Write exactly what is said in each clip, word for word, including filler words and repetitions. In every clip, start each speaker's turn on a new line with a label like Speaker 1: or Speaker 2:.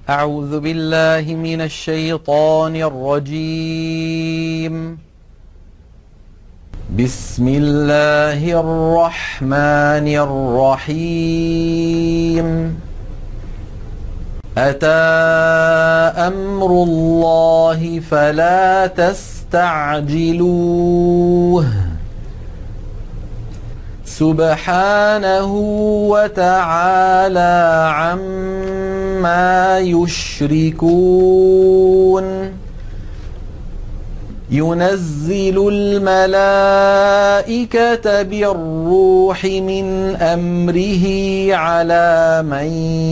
Speaker 1: أعوذ بالله من الشيطان الرجيم. بسم الله الرحمن الرحيم. أتى أمر الله فلا تستعجلوه سبحانه وتعالى عما يشركون. ينزل الملائكة بالروح من أمره على من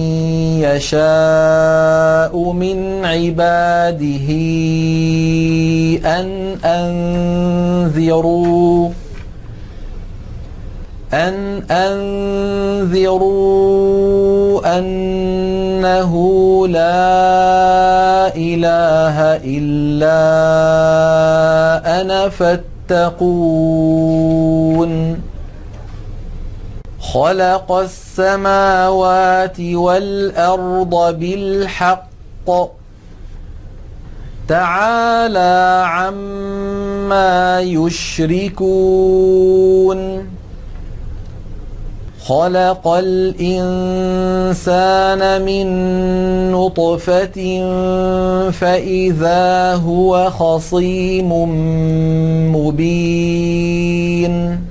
Speaker 1: يشاء من عباده أن أنذروا أن أنذروا أنه لا إله إلا أنا فاتقون. خلق السماوات والأرض بالحق تعالى عما يشركون. خلق الإنسان من نطفة فإذا هو خصيم مبين.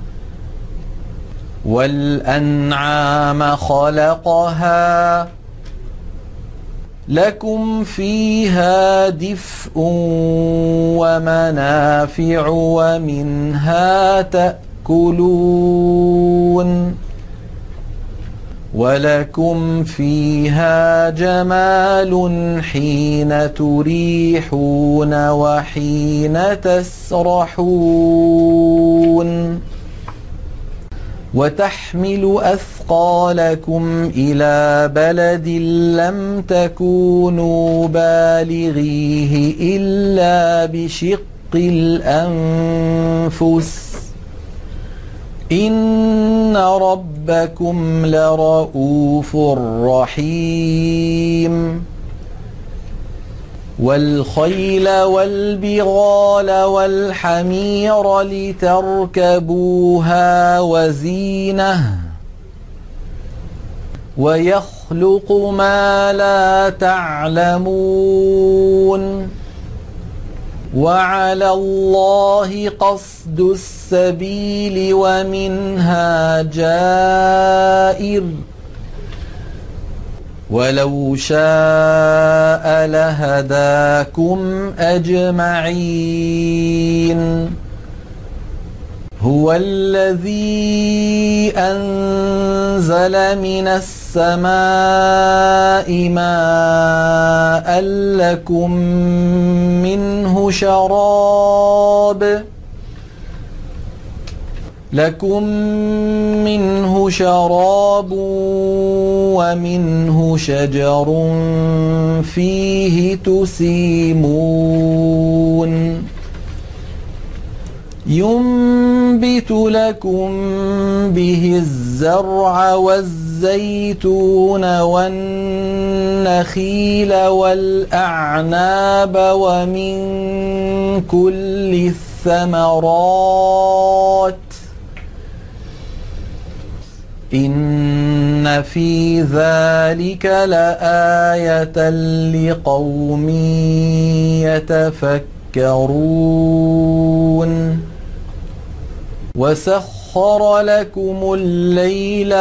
Speaker 1: والأنعام خلقها لكم فيها دفء ومنافع ومنها تأكلون. ولكم فيها جمال حين تريحون وحين تسرحون. وتحمل أثقالكم إلى بلد لم تكونوا بالغيه إلا بشق الأنفس إن ربكم لرؤوف رحيم. والخيل والبغال والحمير لتركبوها وزينة ويخلق ما لا تعلمون. وعلى الله قصد السبيل ومنها جائر ولو شاء لهداكم أجمعين. هو الذي أنزل من السماء ماء لكم منه شراب لكم منه شراب ومنه شجر فيه تسيمون. ينبت لكم به الزرع والزيتون والنخيل والأعناب ومن كل الثمرات إن في ذلك لآية لقوم يتفكرون. وسخر لكم الليل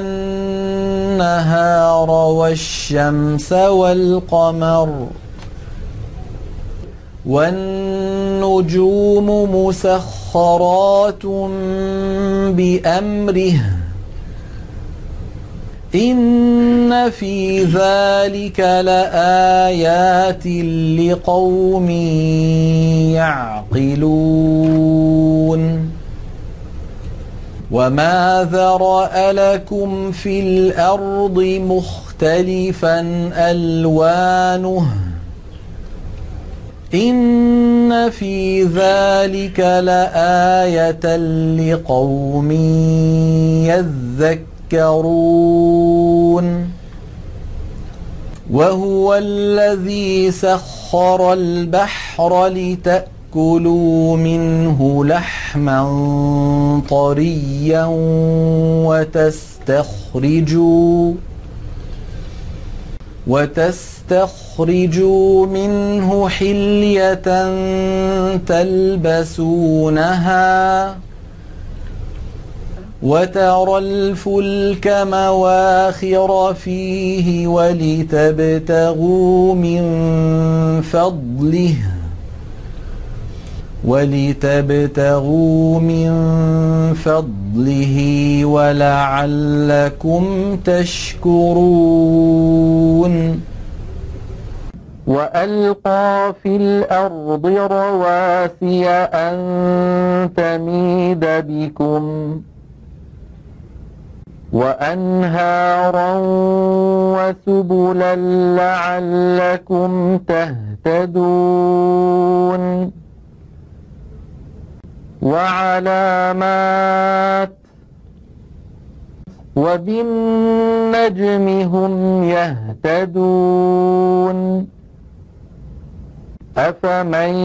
Speaker 1: والنهار والشمس والقمر والنجوم مسخرات بأمره إن في ذلك لآيات لقوم يعقلون. وما ذرأ لكم في الأرض مختلفا ألوانه إن في ذلك لآية لقوم يذكرون. وهو الذي سخر البحر لتأكلوا منه لحما طريا وتستخرجوا وتستخرجوا منه حلية تلبسونها وترى الفلك مواخر فيه ولتبتغوا من فضله ولتبتغوا من فضله ولعلكم تشكرون وألقى في الأرض رواسي أن تميد بكم وأنهارا وسبلا لعلكم تهتدون وعلامات وبالنجم هم يهتدون أفمن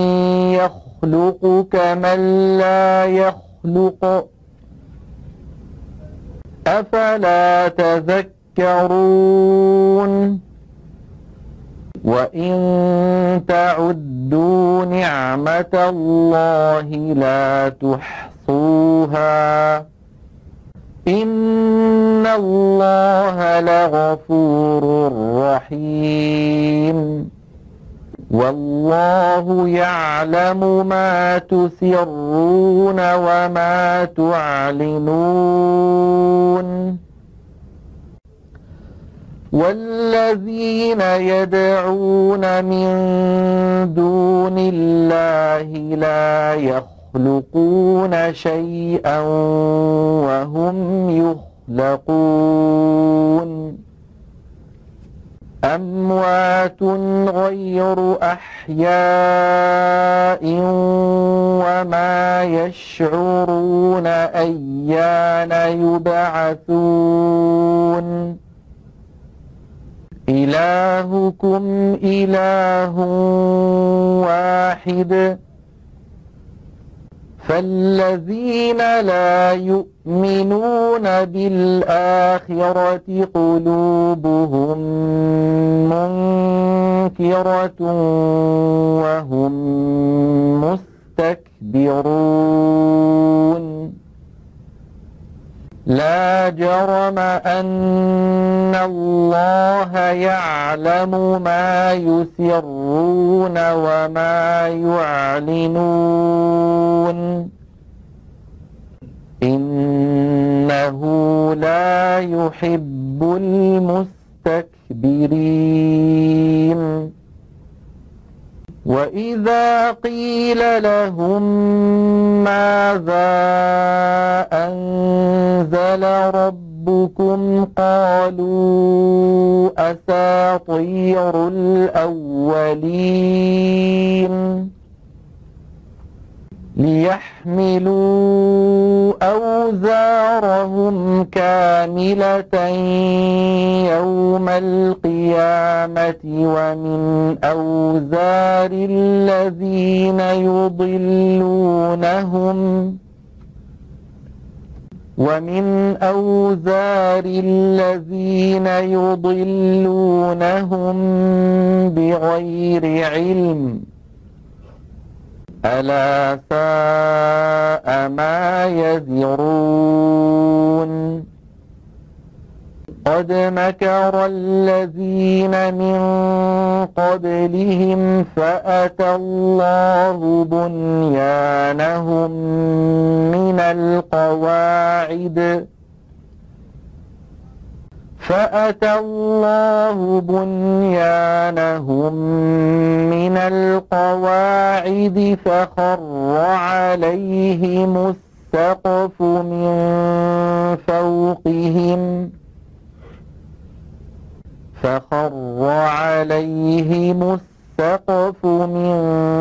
Speaker 1: يخلق كمن لا يخلق أفلا تذكرون وإن تعدوا نعمة الله لا تحصوها إن الله لغفور رحيم والله يعلم ما تسرون وما تعلنون والذين يدعون من دون الله لا يخلقون شيئا وهم يخلقون أموات غير أحياء وما يشعرون أيان يبعثون إلهكم إله واحد فالذين لا يؤمنون بالآخرة قلوبهم منكرة وهم مستكبرون لا جرم أن الله يعلم ما يسرون وما يعلنون إنه لا يحب المستكبرين وإذا قيل لهم ماذا أنزل ربكم قالوا أساطير الأولين ليحملوا أوزارهم كاملة يوم القيامة ومن أوزار الذين يضلونهم ومن أوزار الذين يضلونهم بغير علم ألا ساء ما يزرون قد مكر الذين من قبلهم فأتى الله بنيانهم من القواعد فأتى الله بنيانهم من القواعد فخر عليهم السقف من فوقهم فخر عليهم السقف من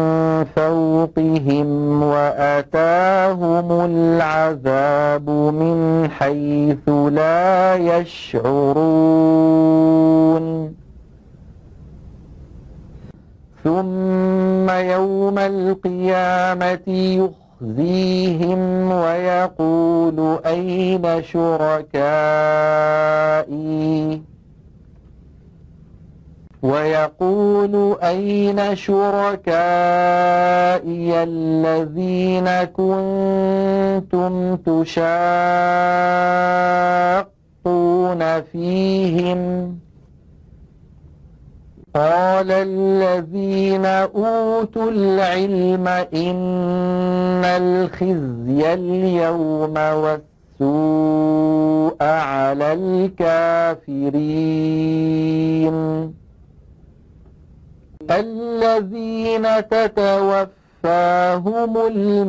Speaker 1: فوقهم وأتاهم العذاب من حيث لا يشعرون ثم يوم القيامة يخزيهم ويقول أين شركائي ويقول أين شركائي الذين كنتم تشاقون فيهم قال الذين أوتوا العلم إن الخزي اليوم والسوء على الكافرين الذين تتوفاهم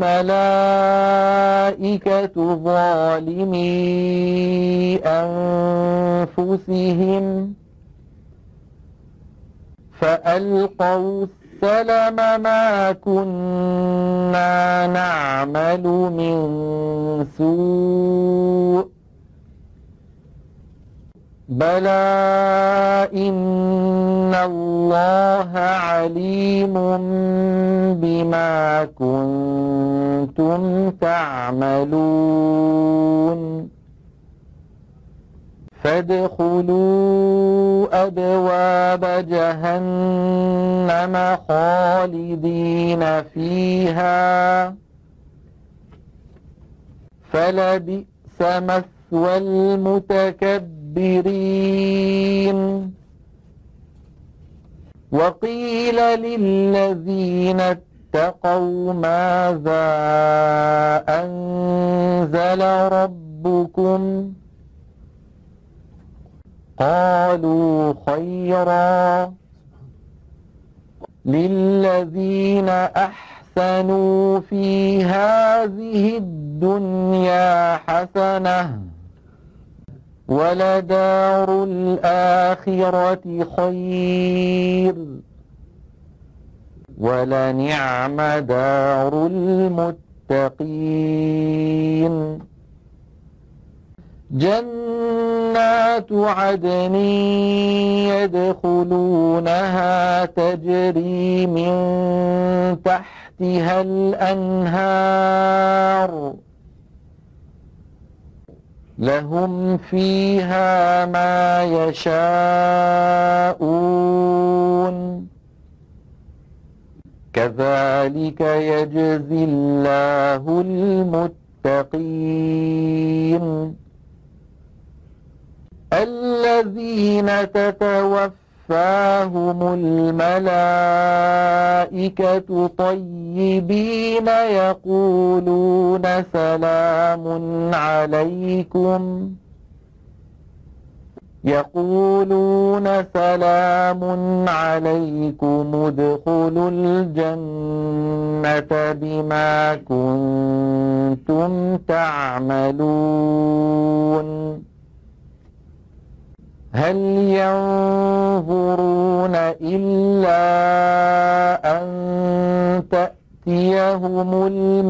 Speaker 1: الملائكة ظالمي أنفسهم فألقوا السلم ما كنا نعمل من سوء بلى إن الله عليم بما كنتم تعملون فادخلوا أبواب جهنم خالدين فيها فلبئس مثوى المتكبرين وقيل للذين اتقوا ماذا أنزل ربكم قالوا خيرا للذين أحسنوا في هذه الدنيا حسنة ولدار الآخرة خير ولنعم دار المتقين جنات عدن يدخلونها تجري من تحتها الأنهار لهم فيها ما يشاءون كذلك يجزي الله المتقين الذين تتوفاهم الملائكة طيبين يقولون سلام عليكم يقولون سلام عليكم ادخلوا الجنة بما كنتم تعملون هل ينظرون إلا أن تأتيهم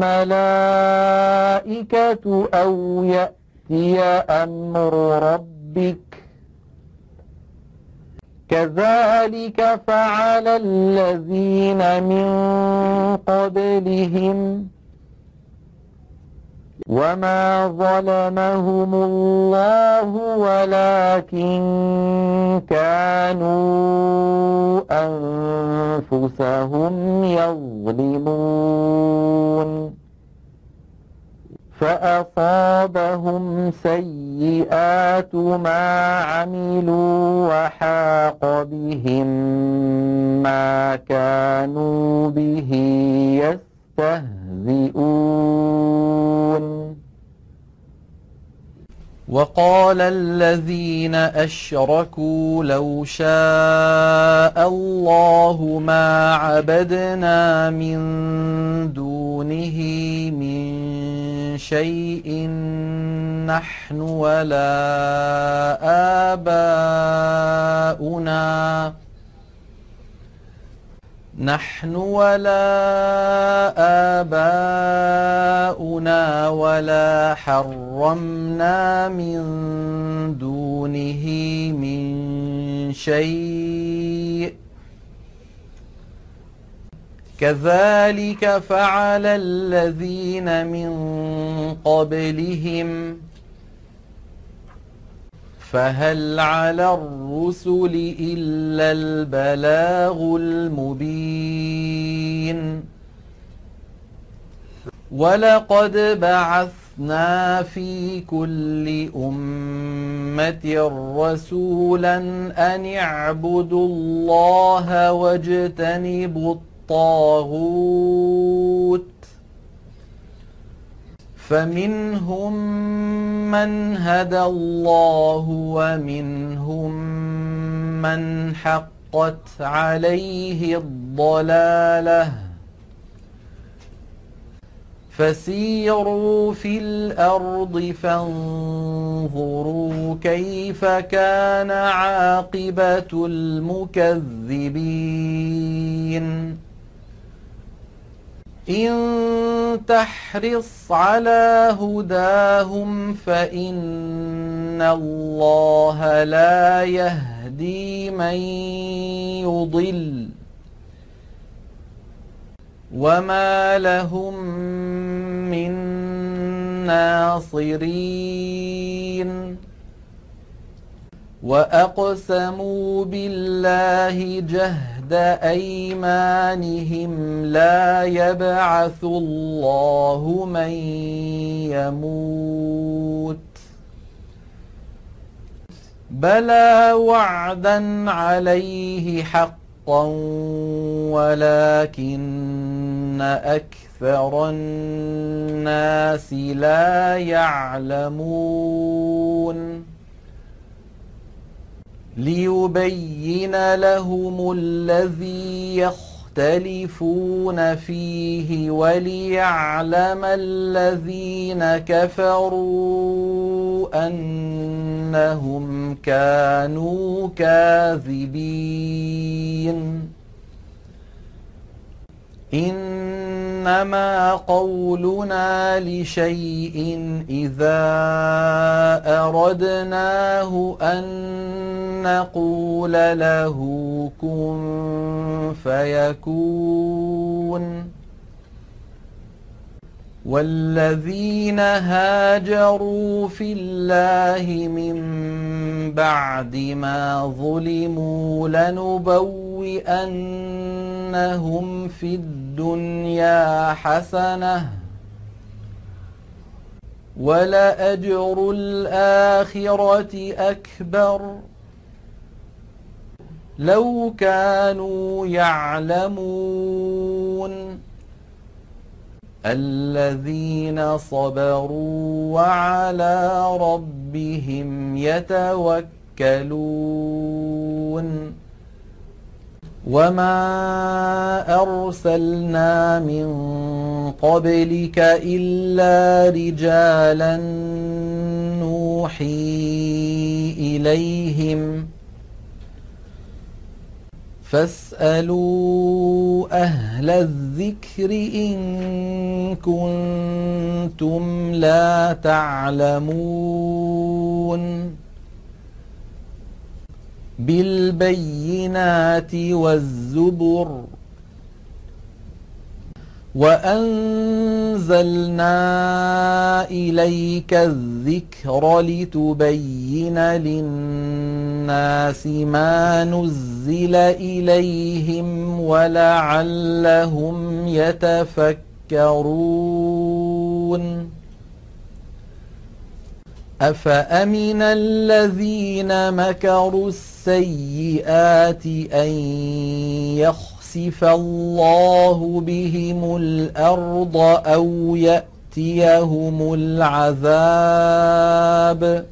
Speaker 1: الملائكة أو يأتي أمر ربك كذلك فعل الذين من قبلهم وما ظلمهم الله ولكن كانوا أنفسهم يظلمون فأصابهم سيئات ما عملوا وحاق بهم ما كانوا به يستهزئون
Speaker 2: وقال الذين أشركوا لو شاء الله ما عبدنا من دونه من شيء نحن ولا آباؤنا نحن ولا آباؤنا ولا حرمنا من دونه من شيء كذلك فعل الذين من قبلهم فهل على الرسل إلا البلاغ المبين ولقد بعثنا في كل أمة رسولا أن اعبدوا الله واجتنبوا الطاغوت فمنهم من هدى الله ومنهم من حقت عليه الضلالة فسيروا في الأرض فانظروا كيف كان عاقبة المكذبين إن تحرص على هداهم فإن الله لا يهدي من يضل وما لهم من ناصرين وأقسموا بالله جهد أيمانهم لا يبعث الله من يموت بلى وعدا عليه حقا ولكن أكثر الناس لا يعلمون ليبين لهم الذي يختلفون فيه وليعلم الذين كفروا أنهم كانوا كاذبين إنما قولنا لشيء إذا أردناه أن نقول له كن فيكون والذين هاجروا في الله من بعد ما ظلموا لنبوئنهم في الدنيا حسنة ولأجر الآخرة أكبر لو كانوا يعلمون الذين صبروا وعلى ربهم يتوكلون وما أرسلنا من قبلك إلا رجالا نوحي إليهم فاسألوا أهل الذكر إن كنتم لا تعلمون بالبينات والزبر وأنزلنا إليك الذكر لتبين للناس ما نزل إليهم ولعلهم يتفكرون أفأمن الذين مكروا السيئات أن يخسف الله بهم الأرض أو يأتيهم العذاب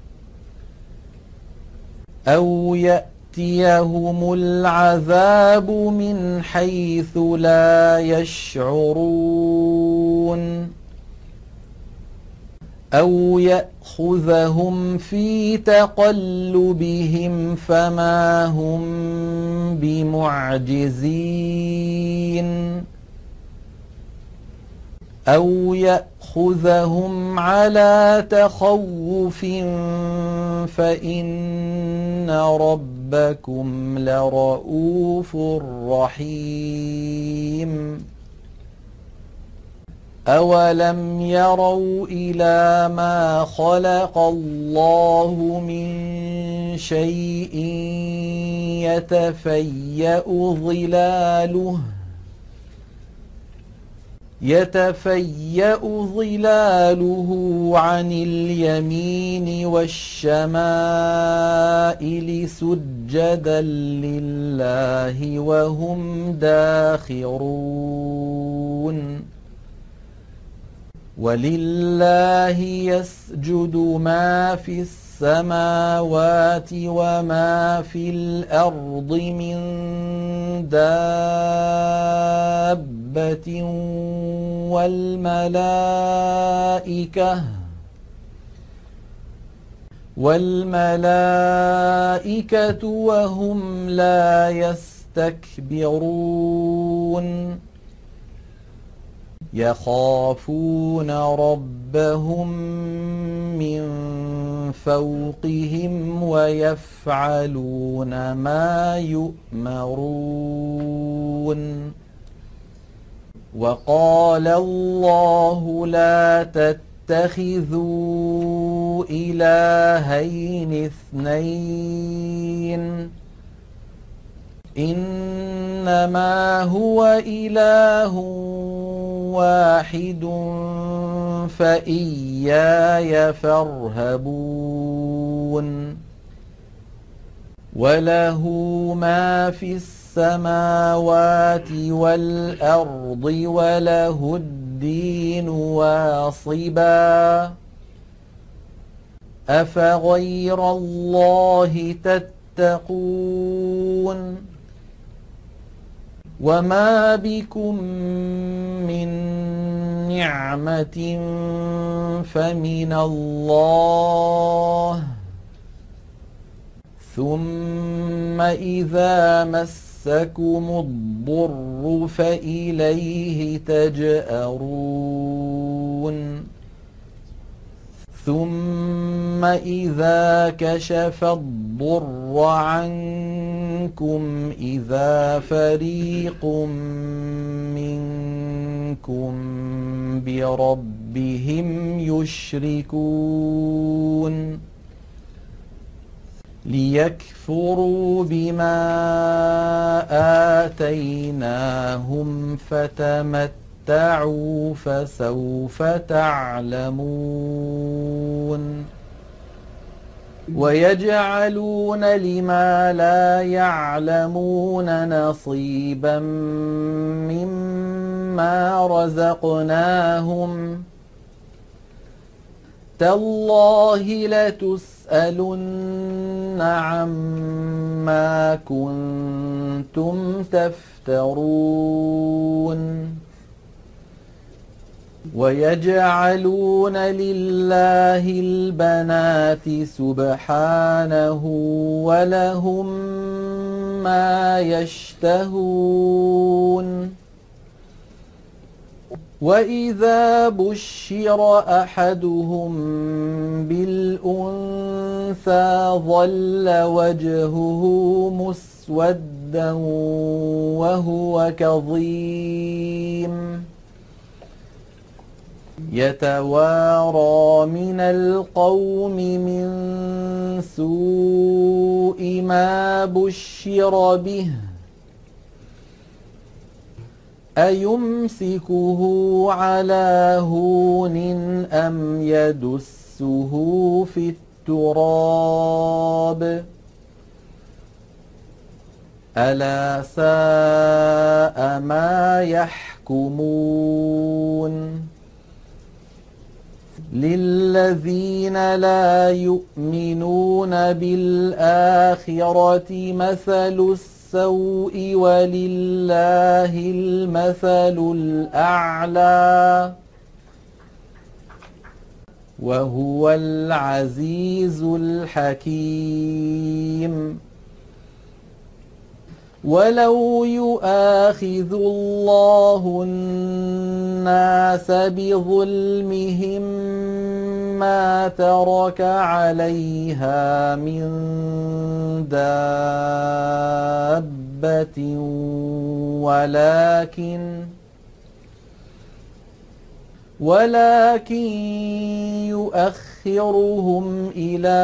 Speaker 2: أو يأتيهم العذاب من حيث لا يشعرون أو يأخذهم في تقلبهم فما هم بمعجزين أو يأخذهم يأخذهم على تخوف فإن ربكم لرؤوف رحيم أولم يروا إلى ما خلق الله من شيء يتفيأ ظلاله يتفيأ ظلاله عن اليمين والشمائل سجدا لله وهم داخرون ولله يسجد ما في السماوات وما في الأرض من دابة والملائكة والملائكة وهم لا يستكبرون يخافون ربهم من فوقهم ويفعلون ما يؤمرون وقال الله لا تتخذوا إلهين اثنين إنما هو إله واحد فإياي فارهبون وله ما في السماوات والأرض وله الدين واصبا أفغير الله تتقون وما بكم من نعمة فمن الله ثم إذا مسكم الضر فإليه تجأرون ثم إذا كشف الضر عنكم إذا فريق منكم بربهم يشركون ليكفروا بما آتيناهم فتمتعوا فسوف تعلمون ويجعلون لما لا يعلمون نصيبا مما رزقناهم تالله لتسألن عما كنتم تفترون ويجعلون لله البنات سبحانه ولهم ما يشتهون وإذا بشر أحدهم بالأنثى ظل وجهه مسودا وهو كظيم يتوارى من القوم من سوء ما بشر به أيمسكه على هون أم يدسه في التراب ألا ساء ما يحكمون للذين لا يؤمنون بالآخرة مثل السوء ولله المثل الأعلى وهو العزيز الحكيم ولو يؤاخذ الله الناس بظلمهم ما ترك عليها من دابة ولكن ولكن يؤخرهم إلى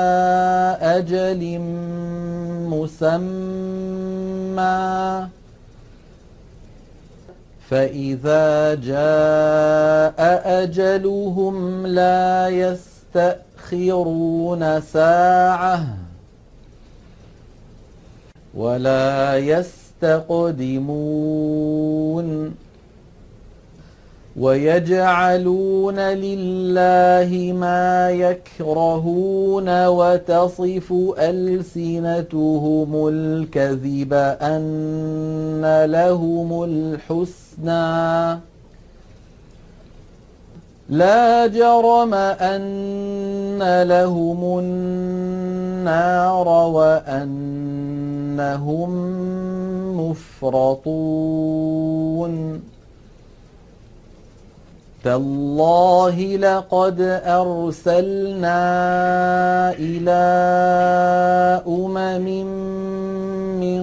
Speaker 2: أجل مسمى فإذا جاء أجلهم لا يستأخرون ساعة ولا يستقدمون ويجعلون لله ما يكرهون وتصف ألسنتهم الكذب أن لهم الحسنى لا جرم أن لهم النار وأنهم مفرطون تالله لقد أرسلنا إلى أمم من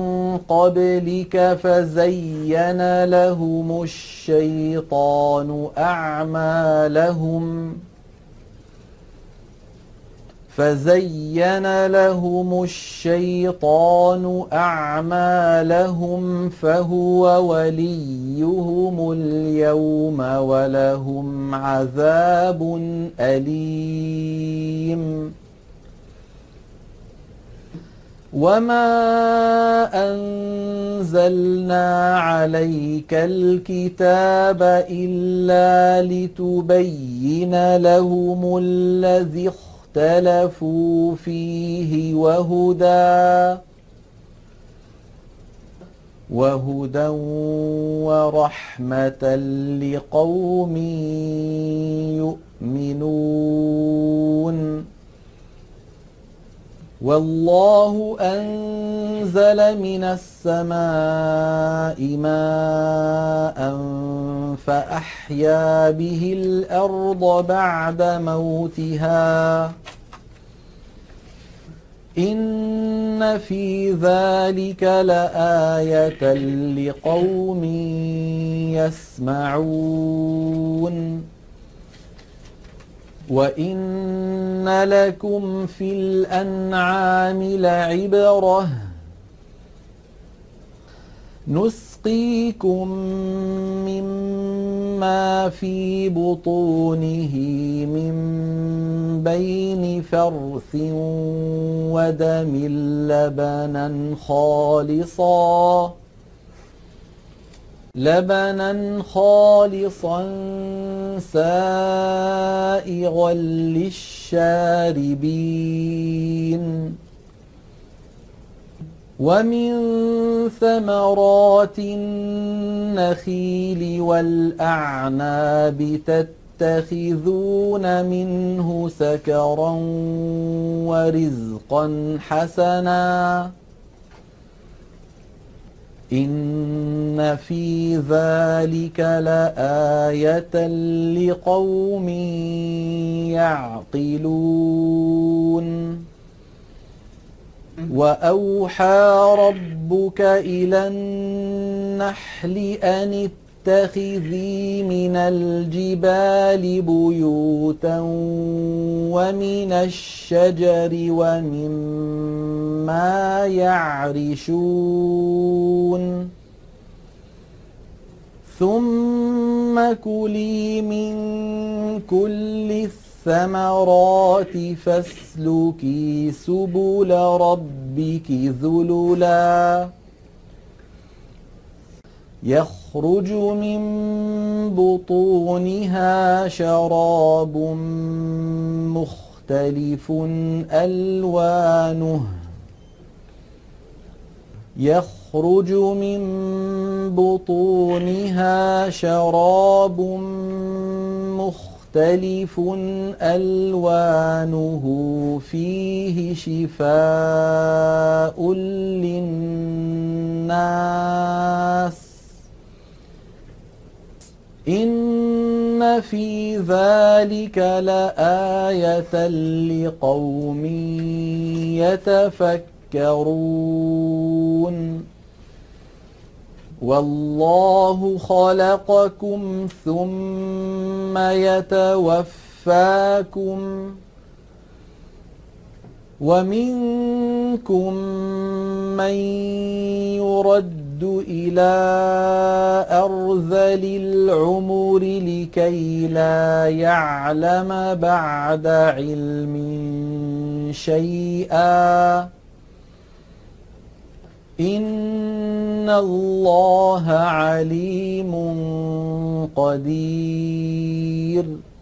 Speaker 2: قبلك فزين لهم الشيطان أعمالهم فزين لهم الشيطان أعمالهم فهو وليهم اليوم ولهم عذاب أليم وما أنزلنا عليك الكتاب إلا لتبين لهم الذي اختلفوا فيه وهدى وهدى ورحمة لقوم يؤمنون والله أنزل من السماء ماء فأحيا به الأرض بعد موتها إن في ذلك لآية لقوم يسمعون وإن لكم في الأنعام لعبرة نسقيكم مما في بطونه من بين فرث ودم لبنا خالصا لبنا خالصا سائغا للشاربين ومن ثمرات النخيل والأعناب تتخذون منه سكرا ورزقا حسنا إن في ذلك لآية لقوم يعقلون وأوحى ربك إلى النحل أن اتخذي من الجبال بيوتا ومن الشجر ومما يعرشون ثم كلي من كل الثمرات فاسلكي سبل ربك ذللا يخرج من بطونها شراب مختلف ألوانه يخرج من بطونها شراب مختلف مختلف ألوانه فيه شفاء للناس إن في ذلك لآية لقوم يتفكرون والله خلقكم ثم يتوفاكم ومنكم من يرد إلى أرذل العمر لكي لا يعلم بعد علم شيئا إن الله عليم قدير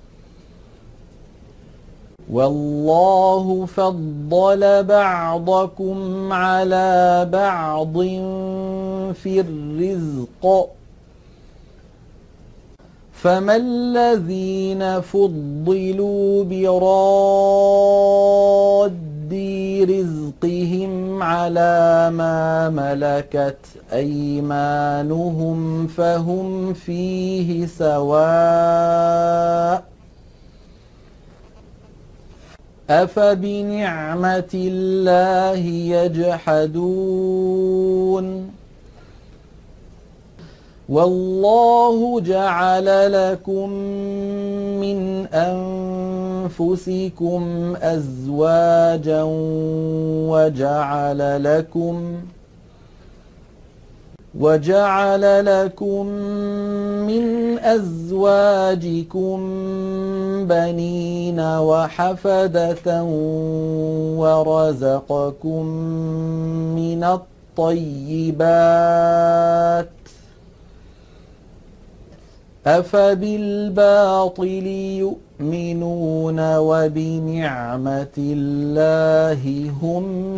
Speaker 2: والله فضل بعضكم على بعض في الرزق فما الذين فضلوا براد رزقهم على ما ملكت أيمانهم فهم فيه سواء أفبنعمة الله يجحدون والله جعل لكم من أنفسكم أزواجا وجعل لكم وجعل لكم من أزواجكم بنين وحفدة ورزقكم من الطيبات أفبالباطل يؤمنون وبنعمة الله هم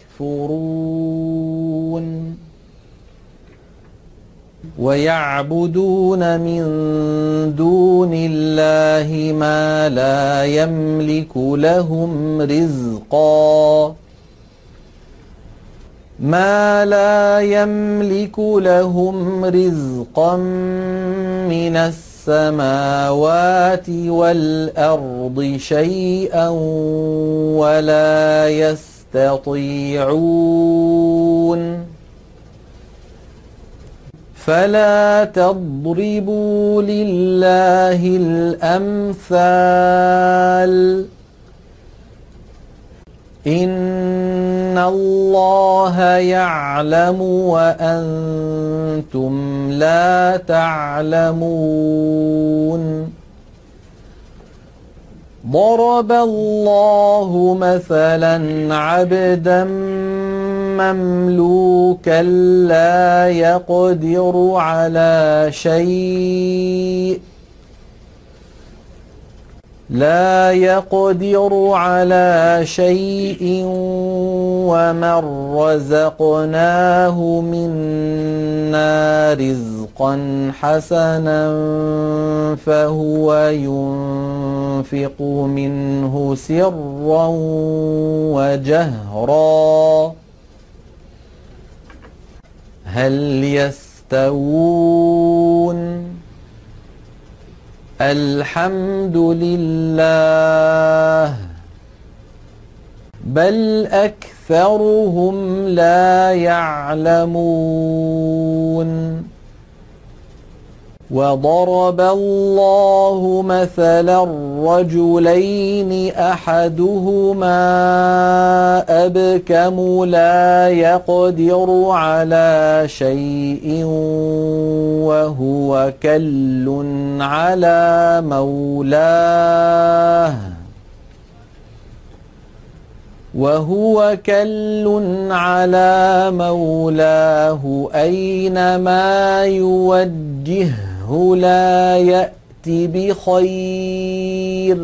Speaker 2: يكفرون ويعبدون من دون الله ما لا يملك لهم رزقا ما لا يملك لهم رزقا من السماوات والأرض شيئا ولا يستطيعون فلا تضربوا لله الأمثال إن الله يعلم وأنتم لا تعلمون ضرب الله مثلا عبدا مملوكا لا يقدر على شيء لا يقدر على شيء ومن رزقناه منا رزقا حسنا فهو ينفق منه سرا وجهرا هل يستوون الحمد لله بل أكثرهم لا يعلمون وضرب الله مثلا رجلين أحدهما أبكم لا يقدر على شيء وهو كل على مولاه وهو كل على مولاه أينما يوجهه لا يأت بخير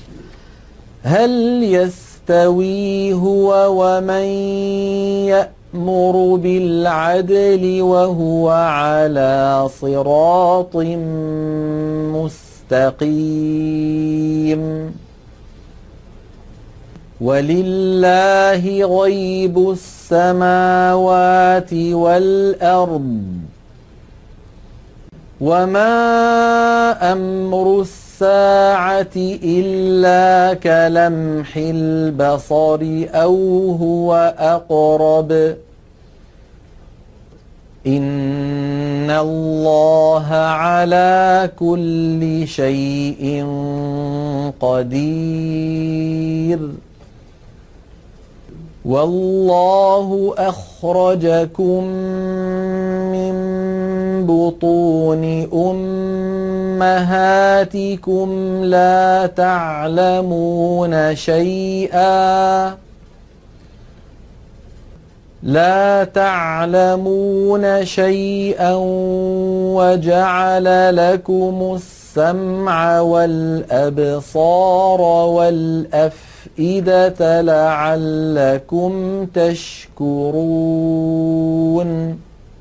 Speaker 2: هل يستوي هو ومن ويأمر بالعدل وهو على صراط مستقيم ولله غيب السماوات والأرض وما أمر الساعة إلا كلمح البصر أو هو أقرب إن الله على كل شيء قدير والله أخرجكم من بطون أمهاتكم لا تعلمون شيئا لا تعلمون شيئا وجعل لكم السمع والأبصار والأفئدة لعلكم تشكرون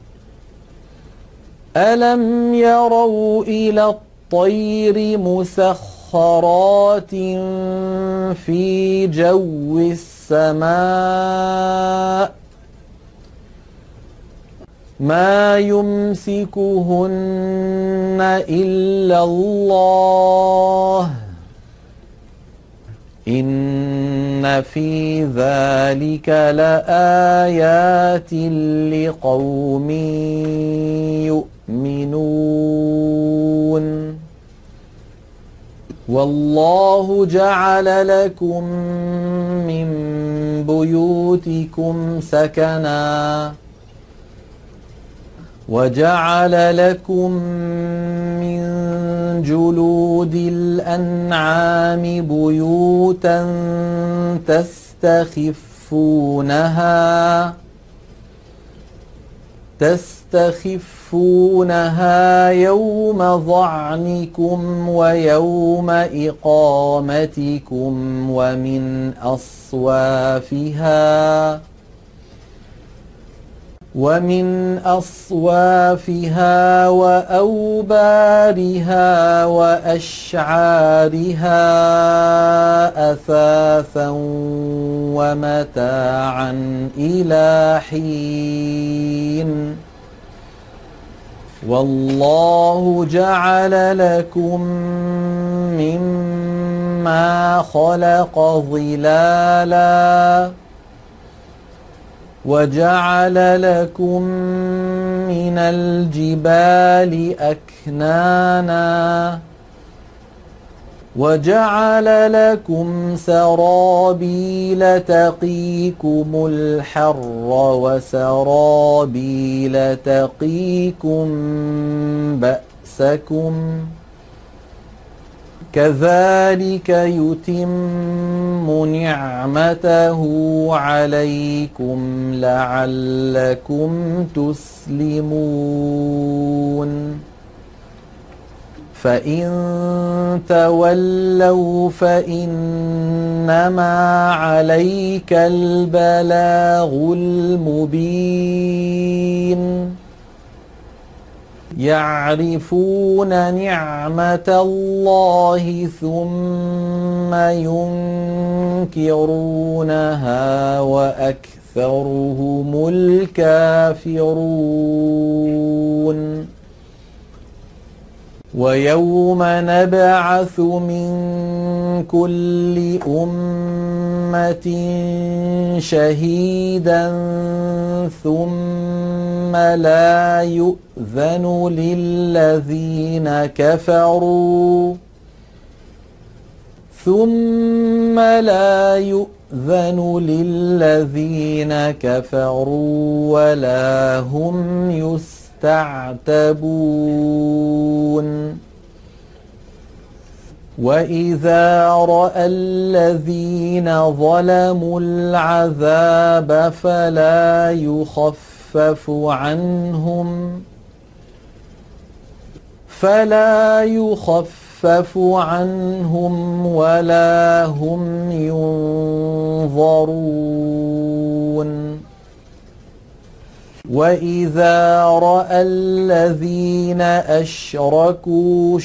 Speaker 2: ألم يروا إلى الطير مسخرات في جو السماء ما يمسكهن إلا الله إن في ذلك لآيات لقوم يؤمنون والله جعل لكم من بيوتكم سكنا وجعل لكم من جلود الأنعام بيوتا تستخفونها تستخفونها يوم ظعنكم ويوم إقامتكم ومن أصوافها ومن أصوافها وأوبارها وأشعارها أثاثا ومتاعا إلى حين والله جعل لكم مما خلق ظلالا وجعل لكم من الجبال أكنانا وجعل لكم سرابيل تقيكم الحر وسرابيل تقيكم بأسكم كذلك يتم نعمته عليكم لعلكم تسلمون فإن تولوا فإنما عليك البلاغ المبين يعرفون نعمة الله ثم ينكرونها وأكثرهم الكافرون ويوم نبعث من كل أمة شهيدا ثم لا يؤذن للذين كفروا ثم لا يؤذن للذين كفروا ولا هم يستعتبون وإذا رأى الذين ظلموا العذاب فلا يخفف عنهم فلا يخفف عنهم ولا هم ينظرون وإذا رأى الذين أشركوا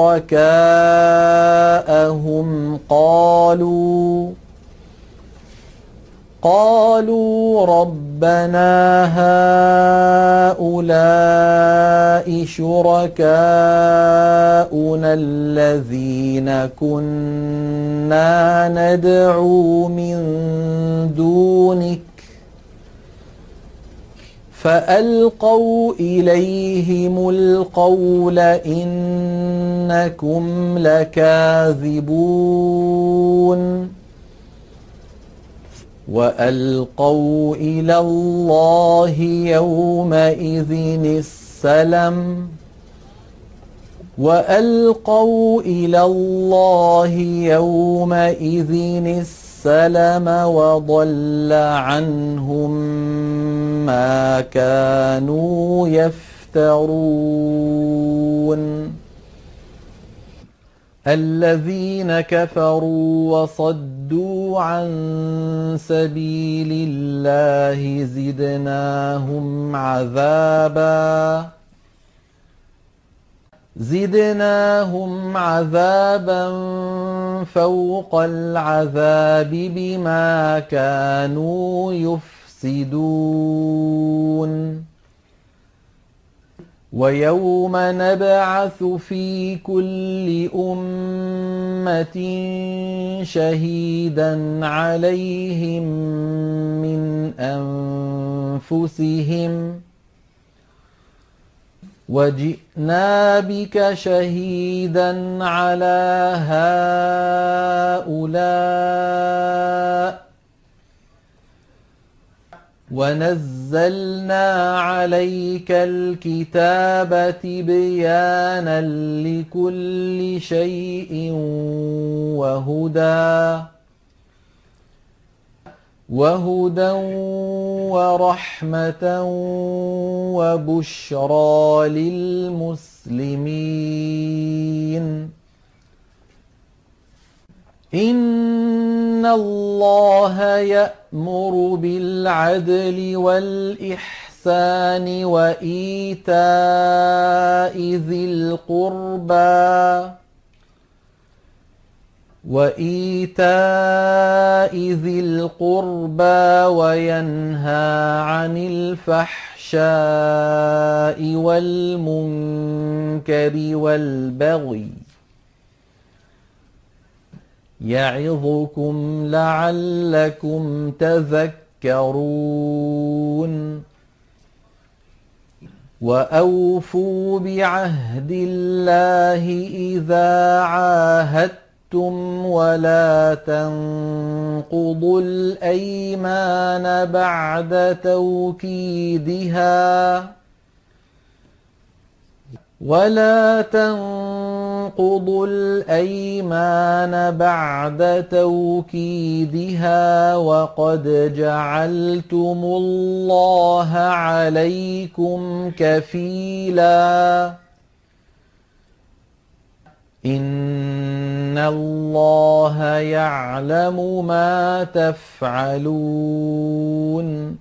Speaker 2: شركاءهم قالوا قالوا ربنا هؤلاء شركاؤنا الذين كنا ندعو من دونك فألقوا إليهم القول إنكم لكاذبون وألقوا إلى الله يومئذ السلم وألقوا إلى الله يومئذ السلم وضل عنهم ما كانوا يفترون الذين كفروا وصدوا عن سبيل الله زدناهم عذابا زدناهم عذابا فوق العذاب بما كانوا يفسدون ويوم نبعث في كل أمة شهيدا عليهم من أنفسهم وجئنا بك شهيدا على هؤلاء ونزلنا عليك الكتاب تبيانا لكل شيء وهدى وهدى ورحمة وبشرى للمسلمين إن الله يأمر بالعدل والإحسان وإيتاء ذي القربى وإيتاء ذي القربى وينهى عن الفحشاء والمنكر والبغي يعظكم لعلكم تذكرون وأوفوا بعهد الله إذا عاهدتم ولا تنقضوا الأيمان بعد توكيدها ولا تنقضوا الأيمان بعد توكيدها وقد جعلتم الله عليكم كفيلا إن الله يعلم ما تفعلون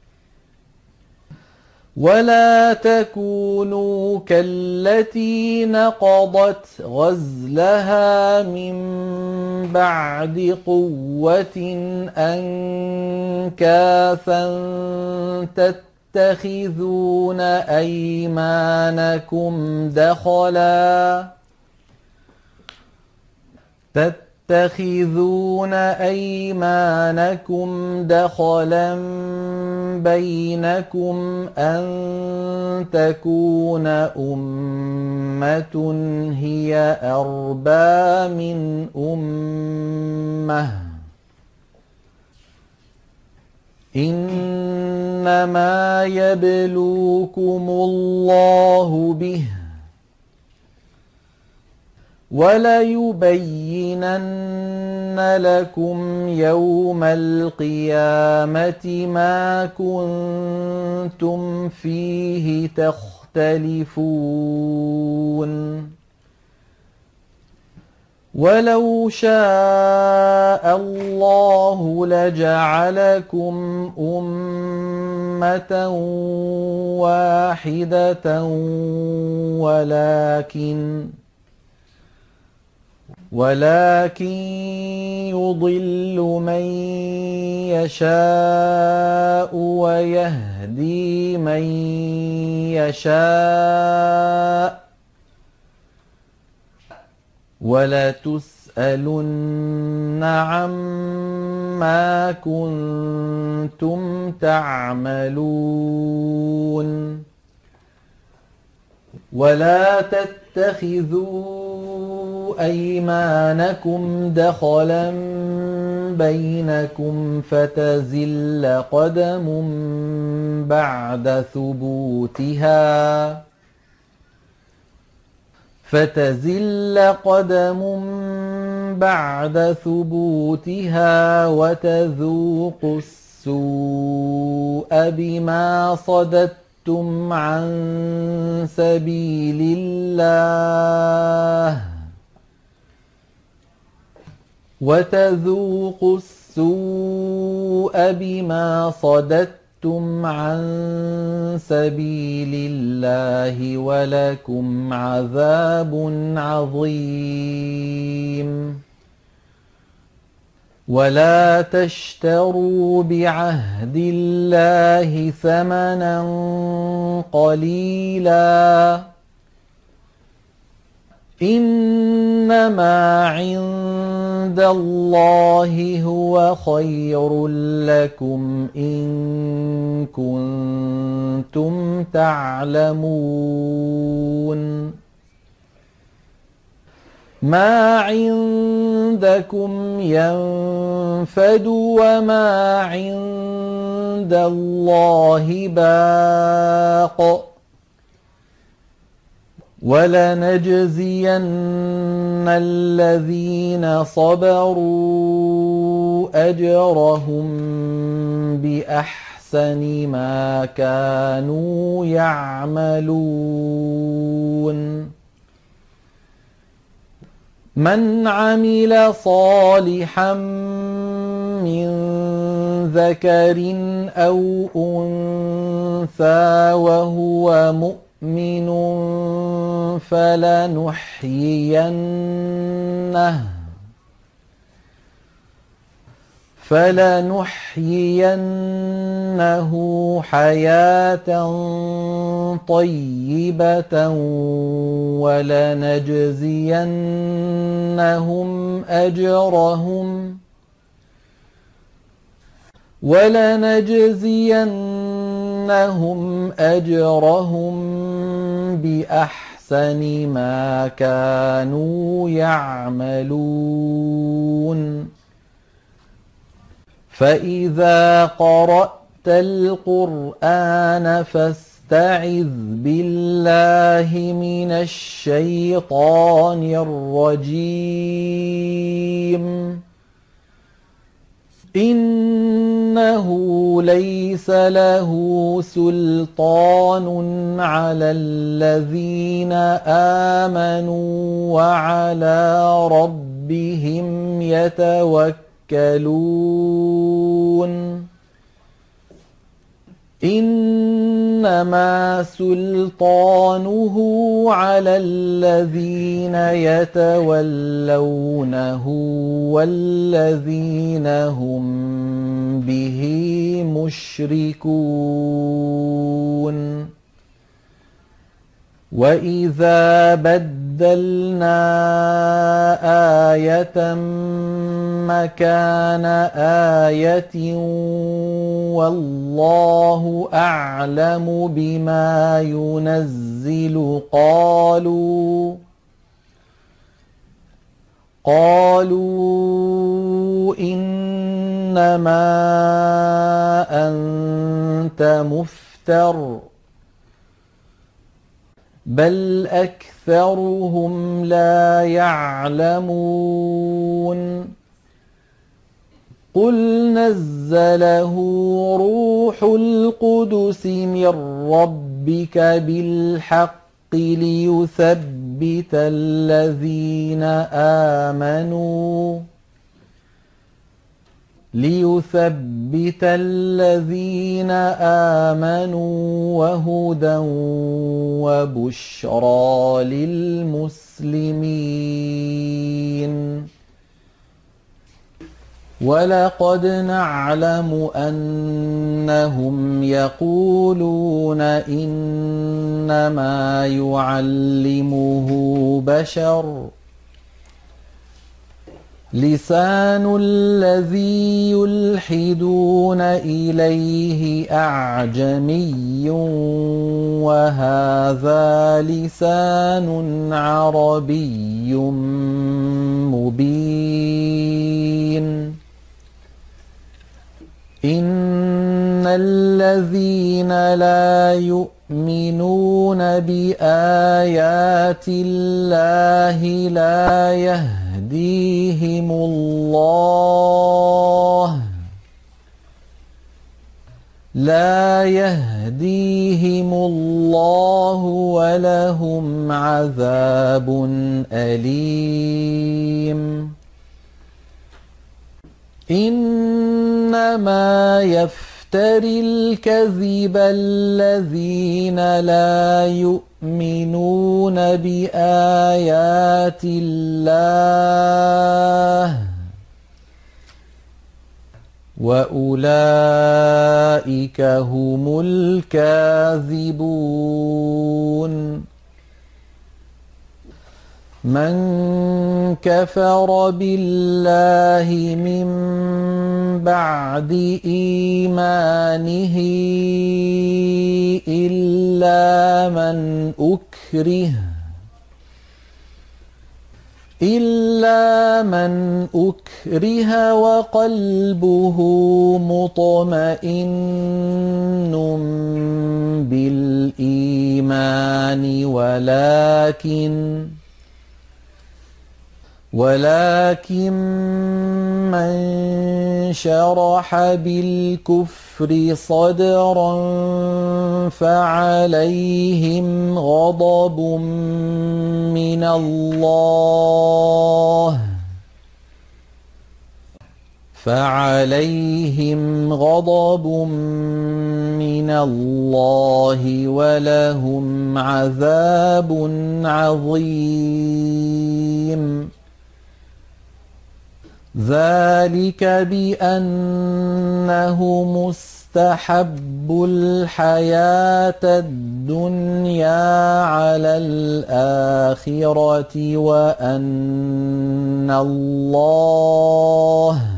Speaker 2: ولا تكونوا كالتي نقضت غزلها من بعد قوة أنكاثا تتخذون أيمانكم دخلا تتخذون أيمانكم دخلا بينكم أن تكون أمة هي أربى من أمة إنما يبلوكم الله به وَلَيُبَيِّنَنَّ لَكُمْ يَوْمَ الْقِيَامَةِ مَا كُنتُمْ فِيهِ تَخْتَلِفُونَ وَلَوْ شَاءَ اللَّهُ لَجَعَلَكُمْ أُمَّةً أمة واحدة ولكن ولكن يضل من يشاء ويهدي من يشاء ولتسألن عما كنتم تعملون ولا تتخذوا أيمانكم دخلا بينكم فتزل قدم بعد ثبوتها فتزل قدم بعد ثبوتها وتذوقوا السوء بما صددتم عن سبيل الله وتذوقوا السوء بما صددتم عن سبيل الله ولكم عذاب عظيم ولا تشتروا بعهد الله ثمنا قليلا إنما عند الله هو خير لكم إن كنتم تعلمون ما عندكم ينفد وما عند الله باق ولنجزين الذين صبروا أجرهم بأحسن ما كانوا يعملون من عمل صالحا من ذكر أو أنثى وهو مؤمن مؤمن فلنحيينه فلنحيينه حياة طيبة ولنجزينهم أجرهم ولنجزينهم أجرهم بأحسن ما كانوا يعملون فإذا قرأت القرآن فاستعذ بالله من الشيطان الرجيم إنه ليس له سلطان على الذين آمنوا وعلى ربهم يتوكلون إنما سلطانه على الذين يتولونه والذين هم به مشركون وإذا بدلنا آية مكان آية والله أعلم بما ينزل قالوا قالوا إنما أنت مفتر بل أكثرهم لا يعلمون قل نزله روح القدس من ربك بالحق ليثبت الذين آمنوا ليثبت الذين آمنوا وهدى وبشرى للمسلمين. ولقد نعلم أنهم يقولون إنما يعلمه بشر لسان الذي يلحدون إليه أعجمي وهذا لسان عربي مبين. إن الذين لا يؤمنون بآيات الله لا يهديهم الله لا يهديهم الله ولهم عذاب أليم. إنما يفتري الكذب الذين لا يؤمنون بآيات الله وأولئك هم الكاذبون. من كفر بالله من بعد إيمانه إلا من أكره إلا من أكره وقلبه مطمئن بالإيمان ولكن ولكن من شرح بالكفر صدرا فعليهم غضب من الله فعليهم غضب من الله ولهم عذاب عظيم. ذلك بأنه مستحب الحياة الدنيا على الآخرة وأن الله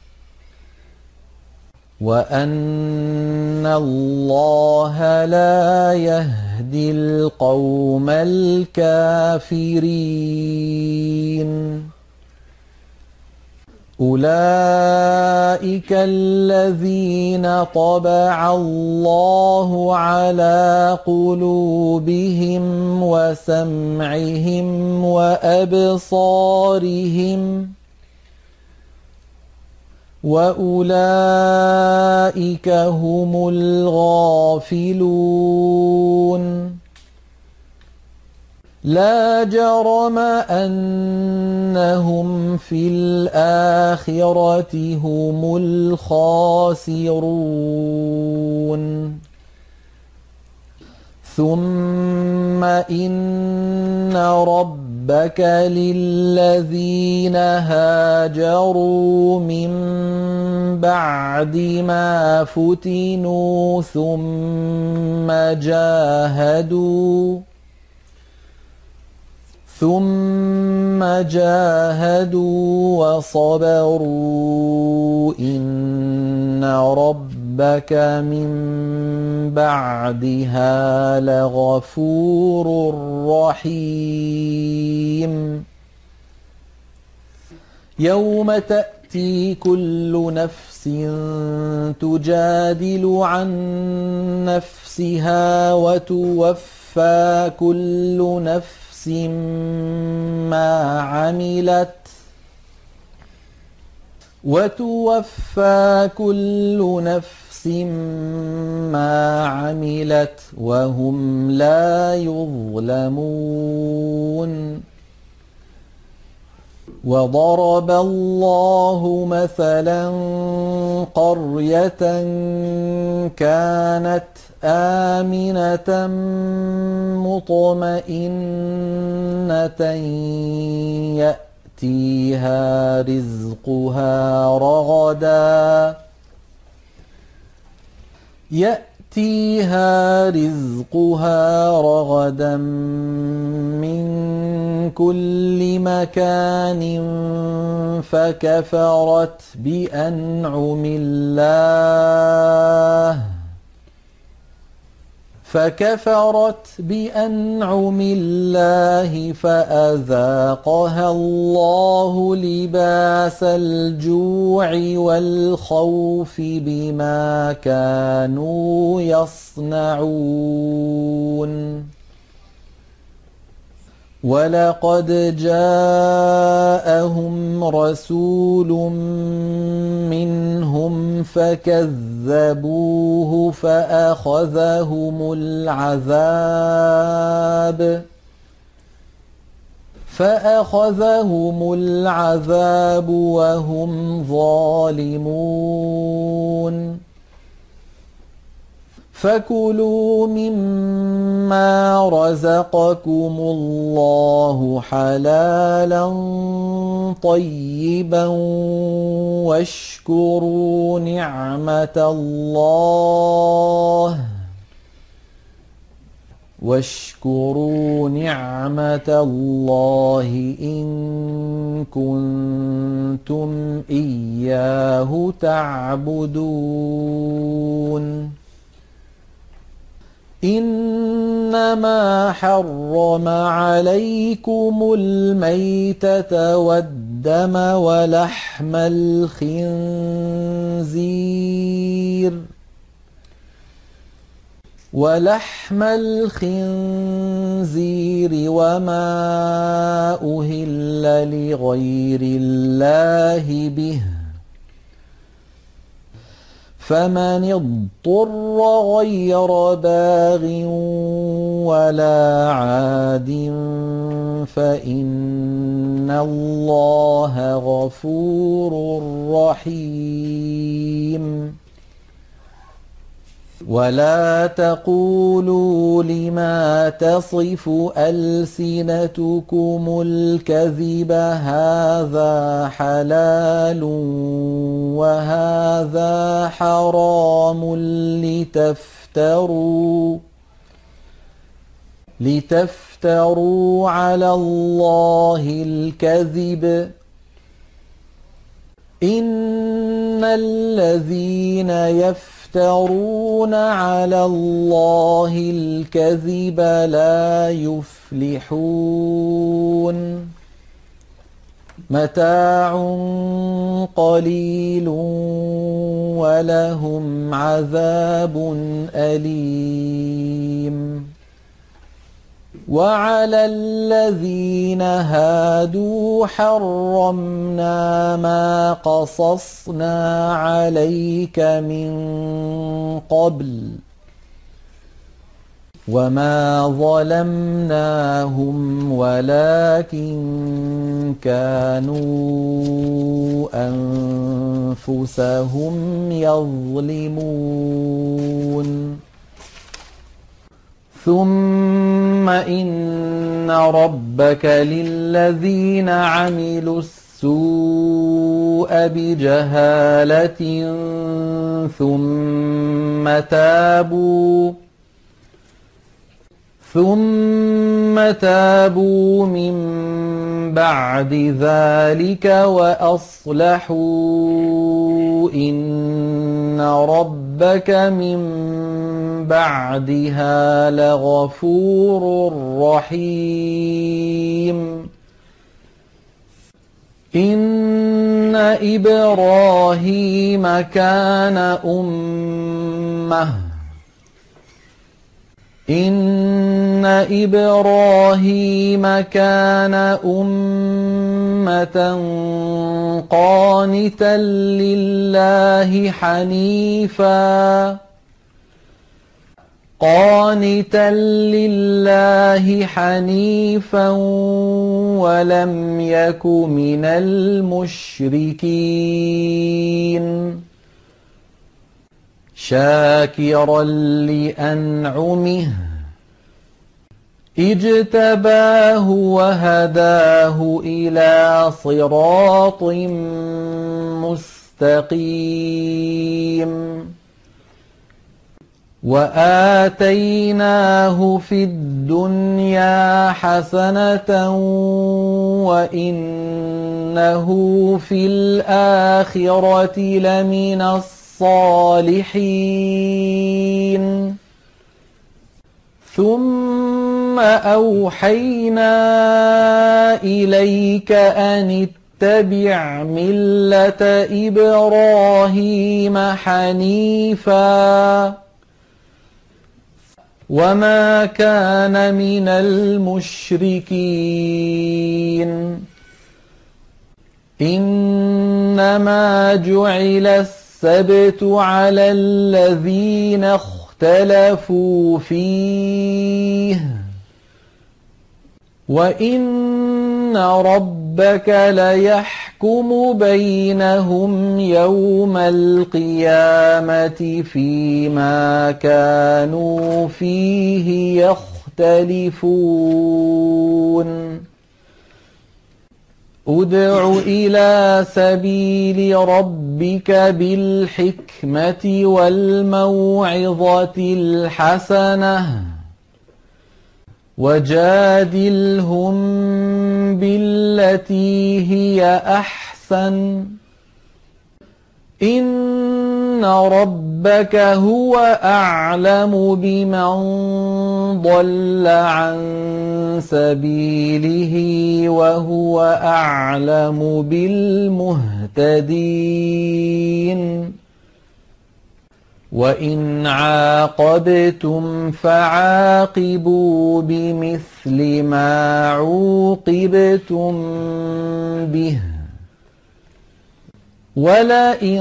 Speaker 2: وأن الله لا يهدي القوم الكافرين. أولئك الذين طبع الله على قلوبهم وسمعهم وأبصارهم وأولئك هم الغافلون. لا جرم أنهم في الآخرة هم الخاسرون. ثم إن ربك للذين هاجروا من بعد ما فتنوا ثم جاهدوا ثم جاهدوا وصبروا إن ربك من بعدها لغفور رحيم. يوم تأتي كل نفس تجادل عن نفسها وتوفى كل نفس ما عملت وتوفى كل نفس ما عملت وهم لا يظلمون. وضرب الله مثلا قرية كانت آمنة مطمئنة يأتيها رزقها رغدا يأتيها رزقها رغدا من كل مكان فكفرت بأنعم الله فكفرت بأنعم الله فأذاقها الله لباس الجوع والخوف بما كانوا يصنعون ولقد جاءهم رسول منهم فكذبوه فأخذهم العذاب فأخذهم العذاب وهم ظالمون فكلوا مما رزقكم الله حلالا طيبا واشكروا نعمة الله واشكروا نعمة الله إن كنتم إياه تعبدون إنما حرم عليكم الميتة والدم ولحم الخنزير ولحم الخنزير وما أهل لغير الله به فمن اضطر غير باغ ولا عاد فإن الله غفور رحيم ولا تقولوا لما تصف ألسنتكم الكذب هذا حلال وهذا حرام لتفتروا لتفتروا على الله الكذب إن الذين يفترون يفترون على الله الكذب لا يفلحون متاع قليل ولهم عذاب أليم وعلى الذين هادوا حرمنا ما قصصنا عليك من قبل وما ظلمناهم ولكن كانوا أنفسهم يظلمون ثم إن ربك للذين عملوا السوء بجهالة ثم تابوا ثم تابوا من بعد ذلك وأصلحوا إن ربك من بعدها لغفور رحيم إن إبراهيم كان أمة إن إبراهيم كان أمة قانتا لله حنيفا قانتا لله حنيفا ولم يك من المشركين شاكرا لأنعمه اجتباه وهداه إلى صراط مستقيم وآتيناه في الدنيا حسنة وإنه في الآخرة لمن الصالحين ثم أوحينا إليك أن اتبع ملة إبراهيم حنيفا وما كان من المشركين إنما جعل السبت على الذين اختلفوا فيه وإن ربك ليحكم بينهم يوم القيامة فيما كانوا فيه يختلفون ادع إلى سبيل ربك بالحكمة والموعظة الحسنة وجادلهم بالتي هي أحسن إن ربك هو أعلم بمن ضل عن سبيله وهو أعلم بالمهتدين وإن عاقبتم فعاقبوا بمثل ما عوقبتم به ولئن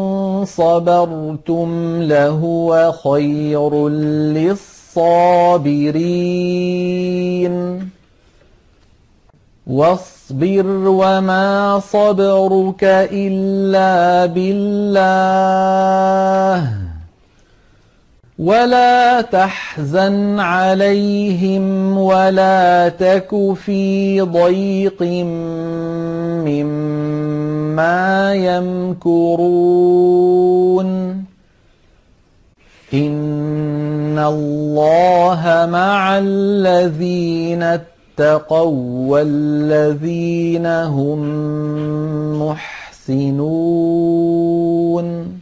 Speaker 2: صبرتم لهو خير للصابرين واصبر وما صبرك إلا بالله ولا تحزن عليهم ولا تك في ضيق مما يمكرون إن الله مع الذين اتقوا والذين هم محسنون